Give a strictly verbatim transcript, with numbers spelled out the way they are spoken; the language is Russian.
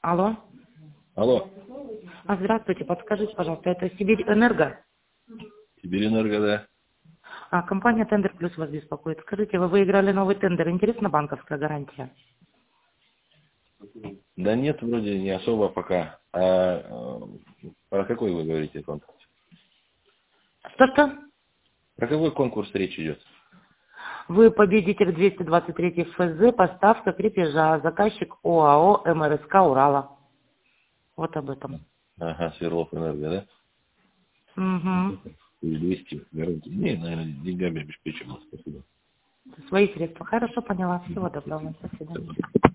Алло. Алло. А, здравствуйте, подскажите, пожалуйста, это Сибирьэнерго? Сибирьэнерго, да. А, компания Тендер Плюс вас беспокоит. Скажите, вы выиграли новый тендер, интересна банковская гарантия? Да нет, вроде не особо пока. А э, про какой вы говорите конкурс? Что-что? Про какой конкурс речь идет? Вы победитель двести двадцать три ФЗ, поставка крепежа, заказчик ОАО МРСК Урала. Вот об этом. Ага, Свердлов Энерго, да? Угу. двести гарантий. Не, наверное, деньгами обеспечено. Спасибо. Свои средства. Хорошо, поняла. Всего доброго. До свидания.